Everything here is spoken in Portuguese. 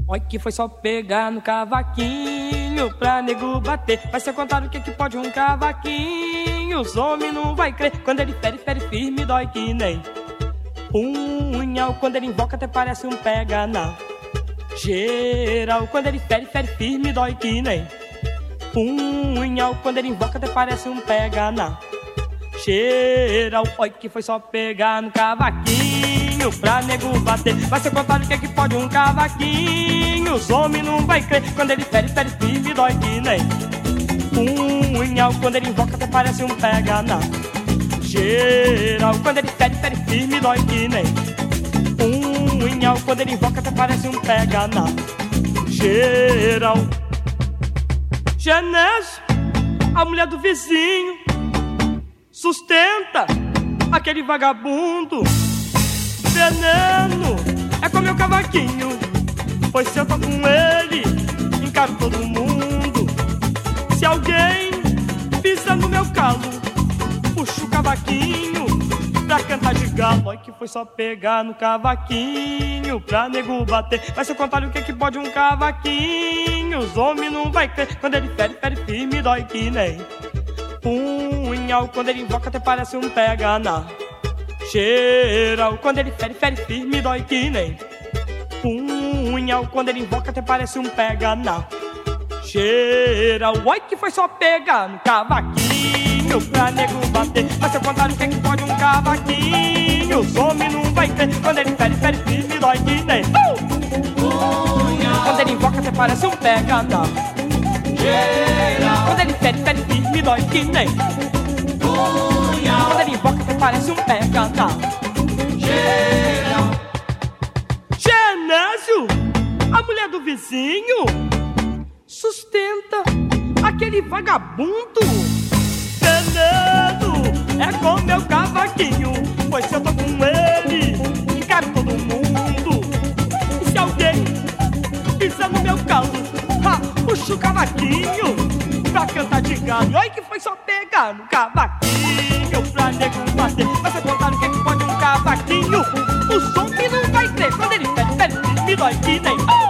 Oi, que foi só pegar no cavaquinho pra nego bater. Vai ser contado o que pode um cavaquinho. Os homens não vai crer. Quando ele fere firme, dói que nem punhal. Quando ele invoca até parece um pega na geral. Quando ele fere firme, dói que nem punhal. Quando ele invoca até parece um pega na geral. Oi, que foi só pegar no cavaquinho pra nego bater. Vai ser contado o que pode um cavaquinho. Os homens não vai crer. Quando ele fere firme, dói que nem punhal. Quando ele invoca até parece um pega na geral. Quando ele fere firme, dói que nem punhal. Quando ele invoca até parece um pega na geral. Genésio, a mulher do vizinho, sustenta aquele vagabundo. Veneno é com meu cavaquinho, pois se eu tô com ele, encaro todo mundo. Se alguém pisa no meu calo, puxo o cavaquinho pra cantar de galo. Oi, que foi só pegar no cavaquinho pra nego bater. Vai ser contado o que pode um cavaquinho. Os homens não vai crer. Quando ele fere firme, dói que nem punhal. Quando ele invoca até parece um pega na geral. Quando ele fere firme, dói que nem punhal. Quando ele invoca até parece um pega na geral. Oi, que foi só pegar no cavaquinho pra nego bater. Vai ser contado o que pode um cavaquinho. Os homens não vai crer. Quando ele fere firme, dói que nem punhal. Quando ele invoca até parece um pega na geral. Quando ele fere firme, dói que nem punhal. Quando ele invoca até parece um pega na geral. Genésio, a mulher do vizinho, sustenta aquele vagabundo. Veneno é com meu cavaquinho, pois se eu tô com ele, encaro todo mundo. E se alguém pisa no meu calo, puxa o cavaquinho pra cantar de galo. Oi, que foi só pegar no cavaquinho pra nego bater. Vai ser contado o que pode um cavaquinho. O som que não vai ter. Quando ele fere firme, dói que nem